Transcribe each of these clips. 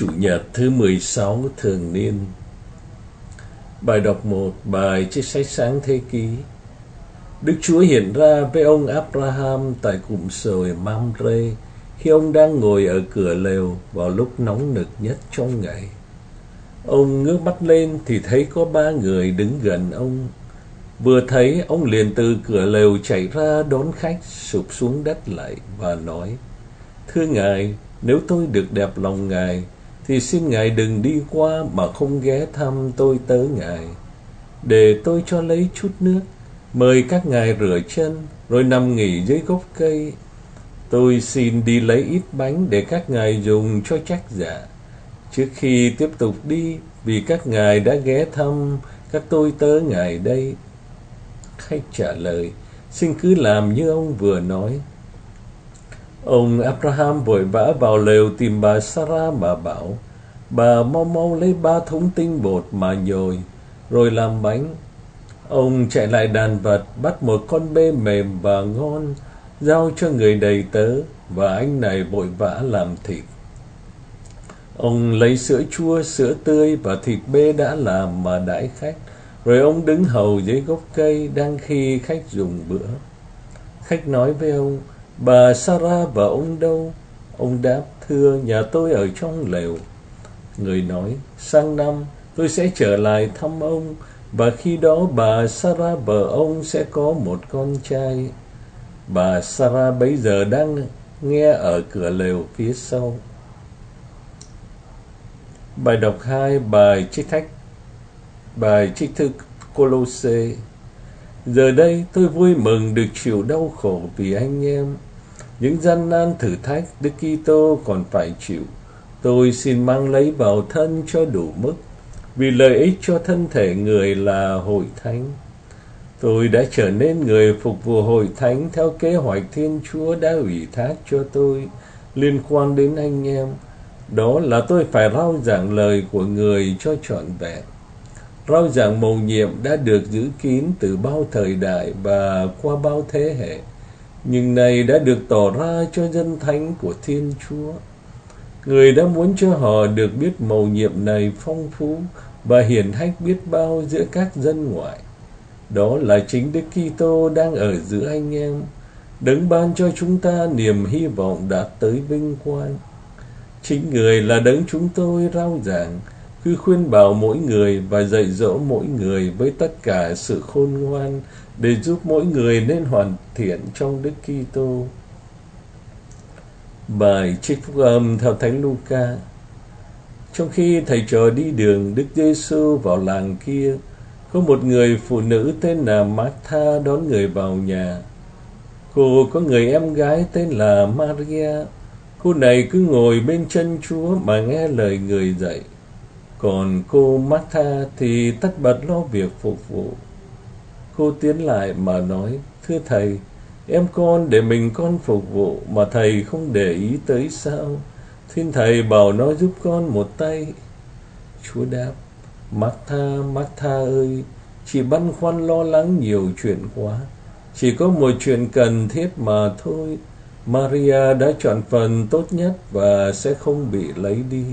Chủ nhật thứ 16 thường niên. Bài đọc 1, bài trích sách Sáng Thế Ký. Đức Chúa hiện ra với ông Abraham tại cụm sồi Mamre khi ông đang ngồi ở cửa lều vào lúc nóng nực nhất trong ngày. Ông ngước mắt lên thì thấy có 3 người đứng gần ông. Vừa thấy, ông liền từ cửa lều chạy ra đón khách, sụp xuống đất lạy và nói: Thưa Ngài, nếu tôi được đẹp lòng Ngài, thì xin Ngài đừng đi qua mà không ghé thăm tôi tớ Ngài. Để tôi cho lấy chút nước, mời các Ngài rửa chân, rồi nằm nghỉ dưới gốc cây. Tôi xin đi lấy ít bánh để các Ngài dùng cho chắc dạ, trước khi tiếp tục đi, vì các Ngài đã ghé thăm các tôi tớ Ngài đây. Khách trả lời: Xin cứ làm như ông vừa nói. Ông Abraham vội vã vào lều tìm bà Sarah mà bảo: Bà mau mau lấy 3 thúng tinh bột mà nhồi, rồi làm bánh. Ông chạy lại đàn vật, bắt một con bê mềm và ngon, giao cho người đầy tớ, và anh này vội vã làm thịt. Ông lấy sữa chua, sữa tươi và thịt bê đã làm mà đãi khách, rồi ông đứng hầu dưới gốc cây đang khi khách dùng bữa. Khách nói với ông: Bà Sarah và ông đâu? Ông đáp: Thưa, nhà tôi ở trong lều. Người nói: Sang năm tôi sẽ trở lại thăm ông, và khi đó bà Sarah vợ ông sẽ có một con trai. Bà Sarah bấy giờ đang nghe ở cửa lều phía sau. Bài đọc 2, bài trích thư Cô-lô-sê. Giờ đây tôi vui mừng được chịu đau khổ vì anh em. Những gian nan thử thách Đức Kitô còn phải chịu, tôi xin mang lấy vào thân cho đủ mức, vì lợi ích cho thân thể người là hội thánh. Tôi đã trở nên người phục vụ hội thánh theo kế hoạch Thiên Chúa đã ủy thác cho tôi liên quan đến anh em. Đó là tôi phải rao giảng lời của người cho trọn vẹn. Rao giảng mầu nhiệm đã được giữ kín từ bao thời đại và qua bao thế hệ, nhưng nay đã được tỏ ra cho dân thánh của Thiên Chúa. Người đã muốn cho họ được biết mầu nhiệm này phong phú và hiển hách biết bao giữa các dân ngoại. Đó là chính Đức Kitô đang ở giữa anh em, đấng ban cho chúng ta niềm hy vọng đạt tới vinh quang. Chính người là đấng chúng tôi rao giảng, cứ khuyên bảo mỗi người và dạy dỗ mỗi người với tất cả sự khôn ngoan, để giúp mỗi người nên hoàn thiện trong Đức Kitô. Bài trích phúc âm theo Thánh Luca. Trong khi thầy trò đi đường, Đức Giêsu vào làng kia, có một người phụ nữ tên là Martha đón người vào nhà. Cô có người em gái tên là Maria. Cô này cứ ngồi bên chân Chúa mà nghe lời người dạy. Còn cô Martha thì tất bật lo việc phục vụ. Cô tiến lại mà nói: Thưa thầy, em con để mình con phục vụ mà thầy không để ý tới sao? Xin thầy bảo nó giúp con một tay. Chúa đáp: Martha, Martha ơi, chị băn khoăn lo lắng nhiều chuyện quá. Chỉ có một chuyện cần thiết mà thôi. Maria đã chọn phần tốt nhất và sẽ không bị lấy đi.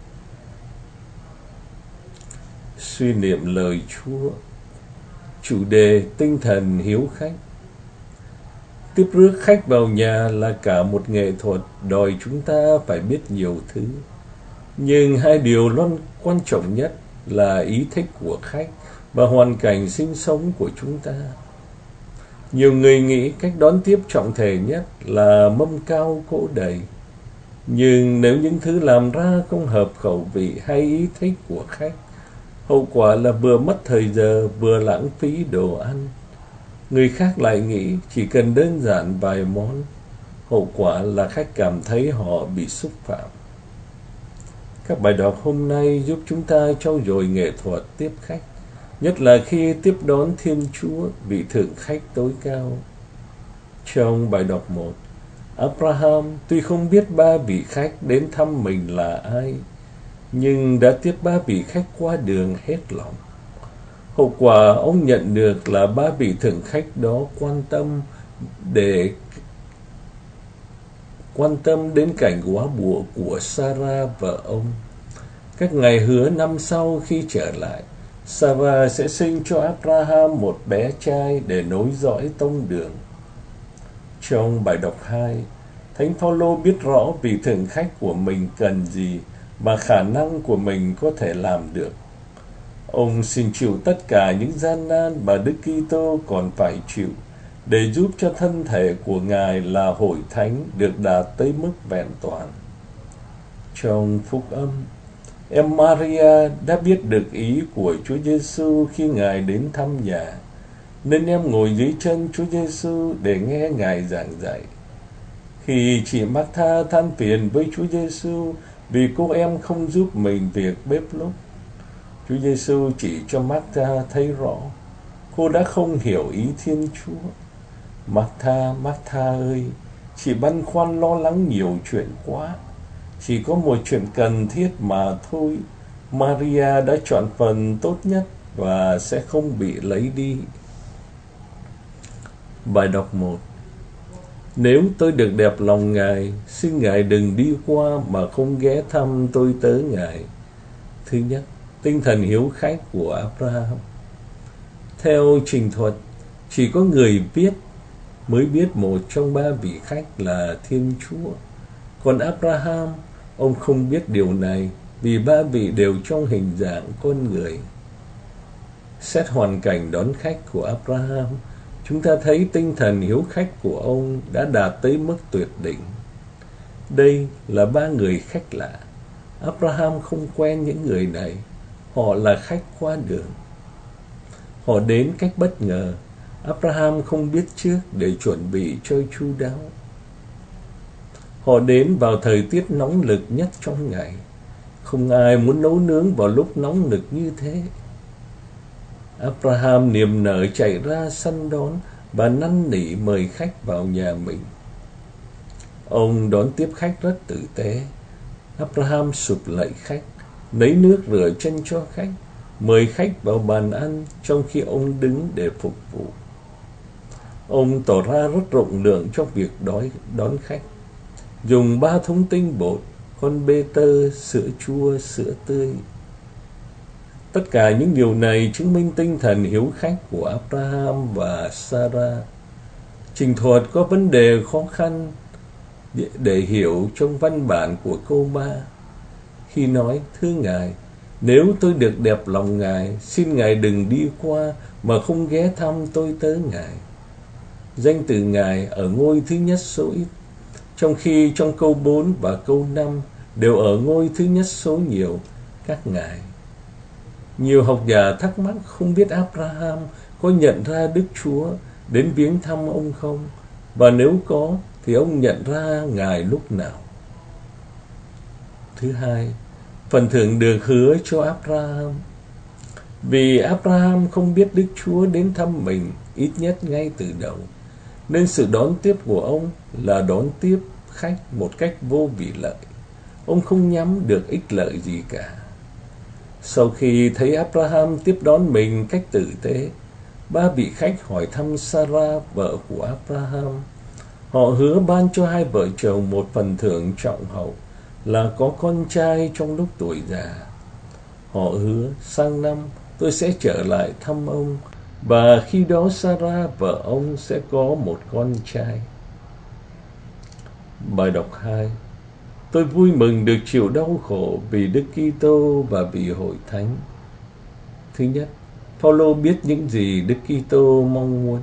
Suy niệm lời Chúa. Chủ đề: tinh thần hiếu khách. Tiếp rước khách vào nhà là cả một nghệ thuật đòi chúng ta phải biết nhiều thứ. Nhưng 2 điều quan trọng nhất là ý thích của khách và hoàn cảnh sinh sống của chúng ta. Nhiều người nghĩ cách đón tiếp trọng thể nhất là mâm cao cỗ đầy. Nhưng nếu những thứ làm ra không hợp khẩu vị hay ý thích của khách, hậu quả là vừa mất thời giờ vừa lãng phí đồ ăn. Người khác lại nghĩ chỉ cần đơn giản vài món, hậu quả là khách cảm thấy họ bị xúc phạm. Các bài đọc hôm nay giúp chúng ta trau dồi nghệ thuật tiếp khách, nhất là khi tiếp đón Thiên Chúa, vị thượng khách tối cao. Trong bài đọc 1, Abraham tuy không biết 3 vị khách đến thăm mình là ai, nhưng đã tiếp 3 vị khách qua đường hết lòng. Hậu quả ông nhận được là 3 vị thượng khách đó quan tâm đến cảnh góa bụa của Sarah vợ ông. Các ngài hứa năm sau khi trở lại, Sarah sẽ sinh cho Abraham một bé trai để nối dõi tông đường. Trong bài đọc 2, Thánh Phaolô biết rõ vị thượng khách của mình cần gì mà khả năng của mình có thể làm được. Ông xin chịu tất cả những gian nan mà Đức Kitô còn phải chịu để giúp cho thân thể của Ngài là hội thánh được đạt tới mức vẹn toàn. Trong phúc âm, em Maria đã biết được ý của Chúa Giêsu khi Ngài đến thăm nhà, nên em ngồi dưới chân Chúa Giêsu để nghe Ngài giảng dạy. Khi chị Martha than phiền với Chúa Giêsu vì cô em không giúp mình việc bếp núc, Chúa Giêsu chỉ cho Martha thấy rõ cô đã không hiểu ý Thiên Chúa. Martha, Martha ơi, chị băn khoăn lo lắng nhiều chuyện quá. Chỉ có một chuyện cần thiết mà thôi. Maria đã chọn phần tốt nhất và sẽ không bị lấy đi. Bài đọc 1. Nếu tôi được đẹp lòng Ngài, xin Ngài đừng đi qua mà không ghé thăm tôi tớ Ngài. Thứ nhất, tinh thần hiếu khách của Abraham. Theo trình thuật, chỉ có người biết mới biết một trong ba vị khách là Thiên Chúa. Còn Abraham, ông không biết điều này vì ba vị đều trong hình dạng con người. Xét hoàn cảnh đón khách của Abraham, chúng ta thấy tinh thần hiếu khách của ông đã đạt tới mức tuyệt đỉnh. Đây là ba người khách lạ. Abraham không quen những người này. Họ là khách qua đường. Họ đến cách bất ngờ. Abraham không biết trước để chuẩn bị cho chu đáo. Họ đến vào thời tiết nóng lực nhất trong ngày. Không ai muốn nấu nướng vào lúc nóng nực như thế. Abraham niềm nở chạy ra săn đón và năn nỉ mời khách vào nhà mình. Ông đón tiếp khách rất tử tế. Abraham sụp lạy khách, lấy nước rửa chân cho khách, mời khách vào bàn ăn trong khi ông đứng để phục vụ. Ông tỏ ra rất rộng lượng trong việc đón khách, dùng 3 thúng tinh bột, con bê tơ, sữa chua, sữa tươi. Tất cả những điều này chứng minh tinh thần hiếu khách của Abraham và Sarah. Trình thuật có vấn đề khó khăn để hiểu trong văn bản của câu 3. Khi nói, thưa Ngài, nếu tôi được đẹp lòng Ngài, xin Ngài đừng đi qua mà không ghé thăm tôi tớ Ngài. Danh từ Ngài ở ngôi thứ nhất số ít, trong khi trong câu 4 và câu 5 đều ở ngôi thứ nhất số nhiều, các Ngài. Nhiều học giả thắc mắc không biết Abraham có nhận ra Đức Chúa đến viếng thăm ông không, và nếu có thì ông nhận ra Ngài lúc nào. Thứ hai, phần thưởng được hứa cho Abraham. Vì Abraham không biết Đức Chúa đến thăm mình ít nhất ngay từ đầu, nên sự đón tiếp của ông là đón tiếp khách một cách vô vị lợi. Ông không nhắm được ích lợi gì cả. Sau khi thấy Abraham tiếp đón mình cách tử tế, ba vị khách hỏi thăm Sarah, vợ của Abraham. Họ hứa ban cho hai vợ chồng một phần thưởng trọng hậu là có con trai trong lúc tuổi già. Họ hứa sang năm tôi sẽ trở lại thăm ông, và khi đó Sarah, vợ ông, sẽ có một con trai. Bài đọc 2. Tôi vui mừng được chịu đau khổ vì Đức Kitô và vì hội thánh. Thứ nhất, Phaolô biết những gì Đức Kitô mong muốn.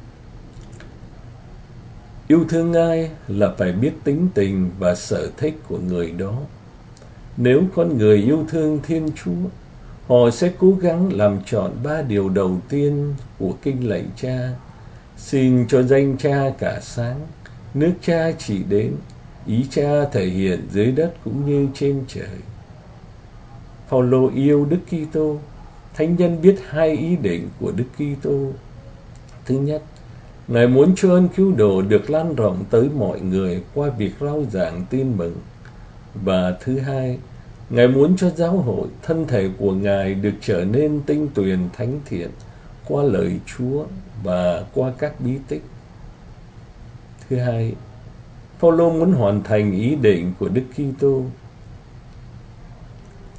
Yêu thương ai là phải biết tính tình và sở thích của người đó. Nếu con người yêu thương Thiên Chúa, họ sẽ cố gắng làm trọn 3 điều đầu tiên của kinh lạy Cha. Xin cho danh Cha cả sáng, nước Cha chỉ đến, ý Cha thể hiện dưới đất cũng như trên trời. Phaolô yêu Đức Kitô. Thánh nhân biết 2 ý định của Đức Kitô. Thứ nhất, Ngài muốn cho ơn cứu độ được lan rộng tới mọi người qua việc rao giảng tin mừng. Và thứ hai, Ngài muốn cho giáo hội, thân thể của Ngài, được trở nên tinh tuyền thánh thiện qua lời Chúa và qua các bí tích. Thứ hai, Phaolô muốn hoàn thành ý định của Đức Kitô.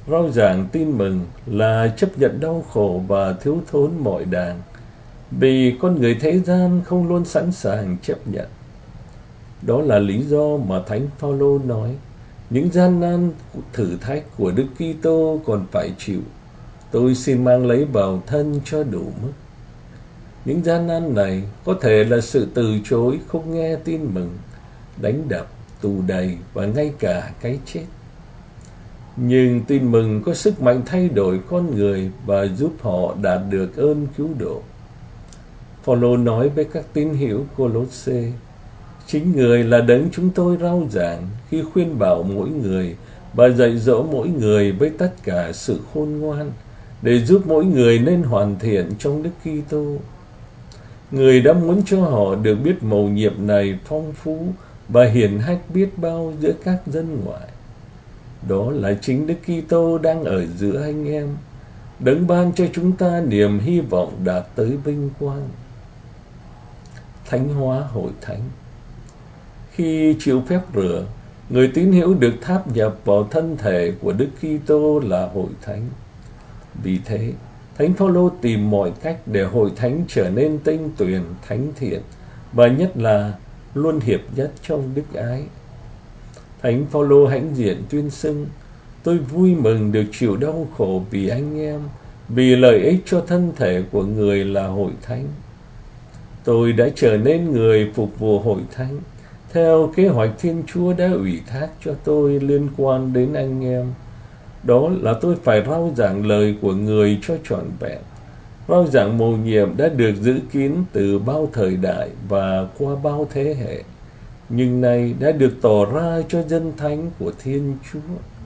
Rao giảng tin mừng là chấp nhận đau khổ và thiếu thốn mọi đàng, vì con người thế gian không luôn sẵn sàng chấp nhận. Đó là lý do mà Thánh Phaolô nói, những gian nan thử thách của Đức Kitô còn phải chịu, tôi xin mang lấy vào thân cho đủ mức. Những gian nan này có thể là sự từ chối không nghe tin mừng, đánh đập, tù đày và ngay cả cái chết. Nhưng tin mừng có sức mạnh thay đổi con người và giúp họ đạt được ơn cứu độ. Phaolô nói với các tín hữu Cô-lốt-sê, chính người là đấng chúng tôi rao giảng khi khuyên bảo mỗi người và dạy dỗ mỗi người với tất cả sự khôn ngoan, để giúp mỗi người nên hoàn thiện trong Đức Kitô. Người đã muốn cho họ được biết mầu nhiệm này phong phú và hiển hách biết bao giữa các dân ngoại. Đó là chính Đức Kitô đang ở giữa anh em, đấng ban cho chúng ta niềm hy vọng đạt tới vinh quang. Thánh hóa hội thánh. Khi chịu phép rửa, người tín hữu được tháp nhập vào thân thể của Đức Kitô là hội thánh. Vì thế, Thánh Phaolô tìm mọi cách để hội thánh trở nên tinh tuyền, thánh thiện và nhất là luôn hiệp nhất trong đức ái. Thánh Phaolô hãnh diện tuyên xưng, tôi vui mừng được chịu đau khổ vì anh em, vì lợi ích cho thân thể của người là hội thánh. Tôi đã trở nên người phục vụ hội thánh theo kế hoạch Thiên Chúa đã ủy thác cho tôi liên quan đến anh em. Đó là tôi phải rao giảng lời của người cho trọn vẹn, rao giảng mầu nhiệm đã được giữ kín từ bao thời đại và qua bao thế hệ, nhưng nay đã được tỏ ra cho dân thánh của Thiên Chúa.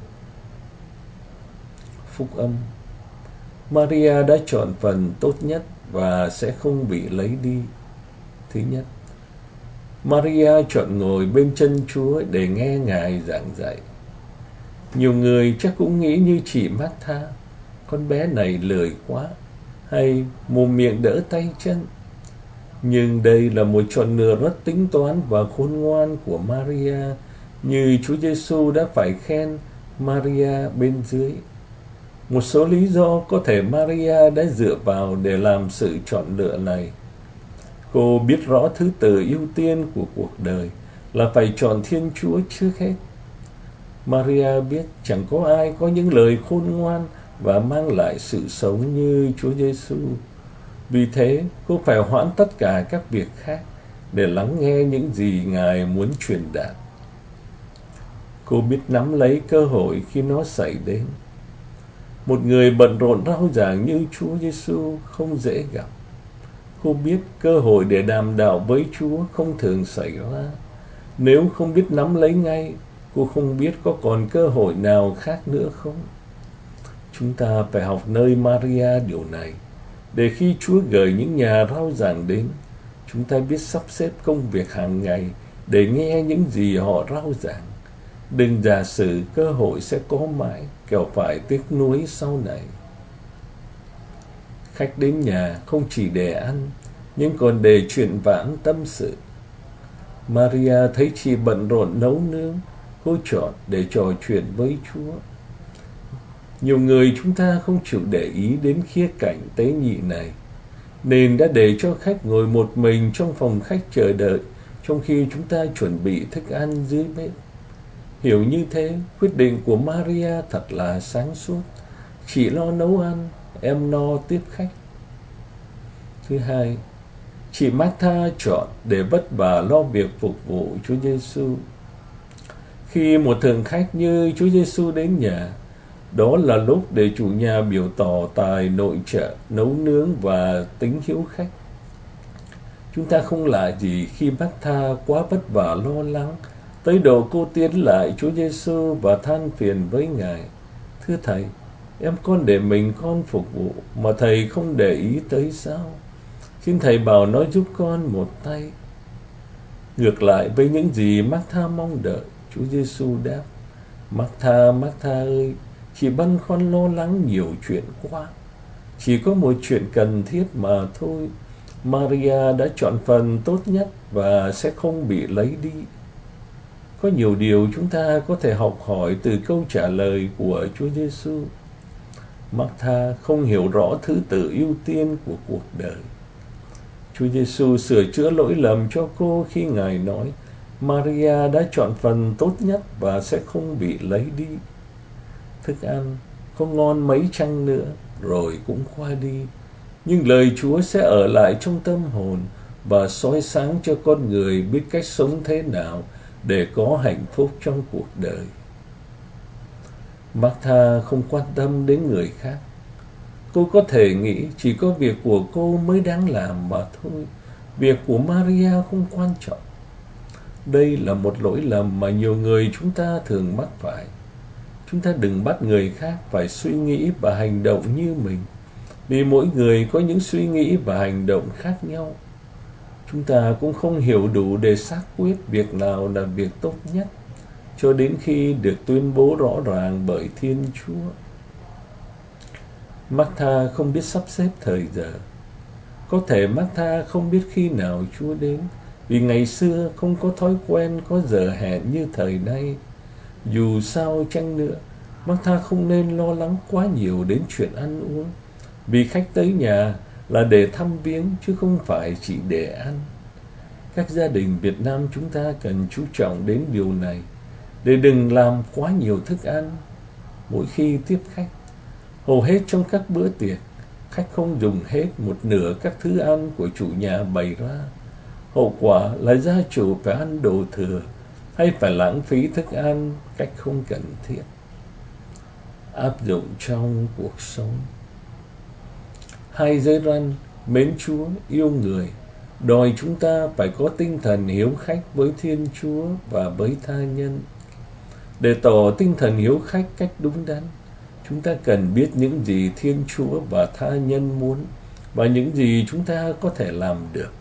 Phúc âm. Maria đã chọn phần tốt nhất và sẽ không bị lấy đi. Thứ nhất, Maria chọn ngồi bên chân Chúa để nghe Ngài giảng dạy. Nhiều người chắc cũng nghĩ như chị Martha, con bé này lười quá, hay mồm miệng đỡ tay chân. Nhưng đây là một chọn lựa rất tính toán và khôn ngoan của Maria, như Chúa Giêsu đã phải khen Maria bên dưới. Một số lý do có thể Maria đã dựa vào để làm sự chọn lựa này. Cô biết rõ thứ tự ưu tiên của cuộc đời là phải chọn Thiên Chúa trước hết. Maria biết chẳng có ai có những lời khôn ngoan và mang lại sự sống như Chúa Giêsu. Vì thế, cô phải hoãn tất cả các việc khác để lắng nghe những gì Ngài muốn truyền đạt. Cô biết nắm lấy cơ hội khi nó xảy đến. Một người bận rộn rao giảng như Chúa Giêsu không dễ gặp. Cô biết cơ hội để đàm đạo với Chúa không thường xảy ra. Nếu không biết nắm lấy ngay, cô không biết có còn cơ hội nào khác nữa không. Chúng ta phải học nơi Maria điều này, để khi Chúa gửi những nhà rao giảng đến, chúng ta biết sắp xếp công việc hàng ngày để nghe những gì họ rao giảng. Đừng giả sử cơ hội sẽ có mãi, kẻo phải tiếc nuối sau này. Khách đến nhà không chỉ để ăn, nhưng còn để chuyện vãn tâm sự. Maria thấy chị bận rộn nấu nướng, cô chọn để trò chuyện với Chúa. Nhiều người chúng ta không chịu để ý đến khía cạnh tế nhị này, nên đã để cho khách ngồi một mình trong phòng khách chờ đợi, trong khi chúng ta chuẩn bị thức ăn dưới bếp. Hiểu như thế, quyết định của Maria thật là sáng suốt. Chị lo nấu ăn, em no tiếp khách. Thứ hai, chị Martha chọn để vất vả lo việc phục vụ Chúa Giêsu. Khi một thượng khách như Chúa Giêsu đến nhà, đó là lúc để chủ nhà biểu tỏ tài nội trợ, nấu nướng và tính hiếu khách. Chúng ta không lạ gì khi Martha quá vất vả lo lắng, tới độ cô tiến lại Chúa Giêsu và than phiền với Ngài: Thưa Thầy, em con để mình con phục vụ, mà Thầy không để ý tới sao? Xin Thầy bảo nó giúp con một tay. Ngược lại với những gì Martha mong đợi, Chúa Giêsu đáp: Martha, Martha ơi, chị băn khoăn lo lắng nhiều chuyện quá. Chỉ có một chuyện cần thiết mà thôi. Maria đã chọn phần tốt nhất và sẽ không bị lấy đi. Có nhiều điều chúng ta có thể học hỏi từ câu trả lời của Chúa Giêsu. Martha không hiểu rõ thứ tự ưu tiên của cuộc đời. Chúa Giêsu sửa chữa lỗi lầm cho cô khi Ngài nói: Maria đã chọn phần tốt nhất và sẽ không bị lấy đi. Thức ăn có ngon mấy chăng nữa rồi cũng qua đi, nhưng lời Chúa sẽ ở lại trong tâm hồn và soi sáng cho con người biết cách sống thế nào để có hạnh phúc trong cuộc đời. Martha không quan tâm đến người khác. Cô có thể nghĩ chỉ có việc của cô mới đáng làm mà thôi. Việc của Maria không quan trọng. Đây là một lỗi lầm mà nhiều người chúng ta thường mắc phải. Chúng ta đừng bắt người khác phải suy nghĩ và hành động như mình, vì mỗi người có những suy nghĩ và hành động khác nhau. Chúng ta cũng không hiểu đủ để xác quyết việc nào là việc tốt nhất, cho đến khi được tuyên bố rõ ràng bởi Thiên Chúa. Martha không biết sắp xếp thời giờ. Có thể Martha không biết khi nào Chúa đến, vì ngày xưa không có thói quen có giờ hẹn như thời nay. Dù sao chăng nữa, Martha không nên lo lắng quá nhiều đến chuyện ăn uống, vì khách tới nhà là để thăm viếng chứ không phải chỉ để ăn. Các gia đình Việt Nam chúng ta cần chú trọng đến điều này, để đừng làm quá nhiều thức ăn mỗi khi tiếp khách. Hầu hết trong các bữa tiệc, khách không dùng hết một nửa các thứ ăn của chủ nhà bày ra. Hậu quả là gia chủ phải ăn đồ thừa hay phải lãng phí thức ăn cách không cần thiết. Áp dụng trong cuộc sống. Hai giới răn mến Chúa, yêu người đòi chúng ta phải có tinh thần hiếu khách với Thiên Chúa và với tha nhân. Để tỏ tinh thần hiếu khách cách đúng đắn, chúng ta cần biết những gì Thiên Chúa và tha nhân muốn và những gì chúng ta có thể làm được.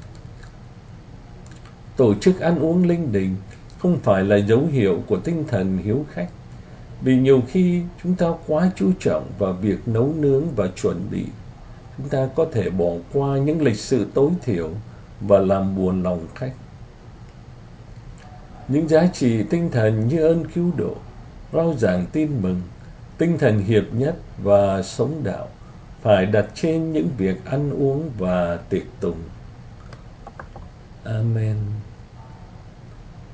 Tổ chức ăn uống linh đình không phải là dấu hiệu của tinh thần hiếu khách, vì nhiều khi chúng ta quá chú trọng vào việc nấu nướng và chuẩn bị, chúng ta có thể bỏ qua những lịch sự tối thiểu và làm buồn lòng khách. Những giá trị tinh thần như ơn cứu độ, rao giảng tin mừng, tinh thần hiệp nhất và sống đạo phải đặt trên những việc ăn uống và tiệc tùng. Amen.